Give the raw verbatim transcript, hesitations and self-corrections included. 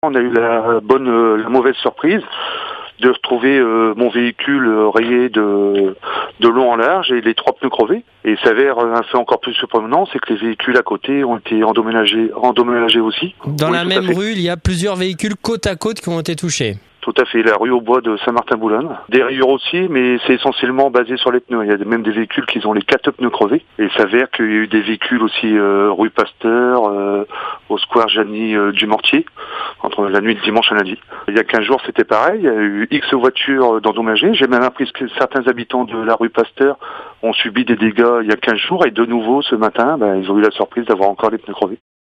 On a eu la bonne, euh, la mauvaise surprise de retrouver euh, mon véhicule euh, rayé de, de long en large et les trois pneus crevés. Et ça s'avère un fait encore plus surprenant, c'est que les véhicules à côté ont été endommagés, endommagés aussi. Dans Oui, la même rue, il y a plusieurs véhicules côte à côte qui ont été touchés. Tout à fait, la rue au bois de Saint-Martin-Boulogne. Des rayures aussi, mais c'est essentiellement basé sur les pneus. Il y a même des véhicules qui ont les quatre pneus crevés. Et il s'avère qu'il y a eu des véhicules aussi euh, rue Pasteur, euh, au square Janie euh, du Mortier, entre la nuit de dimanche à lundi. Il y a quinze jours, c'était pareil. Il y a eu X voitures d'endommagées. J'ai même appris que certains habitants de la rue Pasteur ont subi des dégâts il y a quinze jours. Et de nouveau, ce matin, ben, ils ont eu la surprise d'avoir encore des pneus crevés.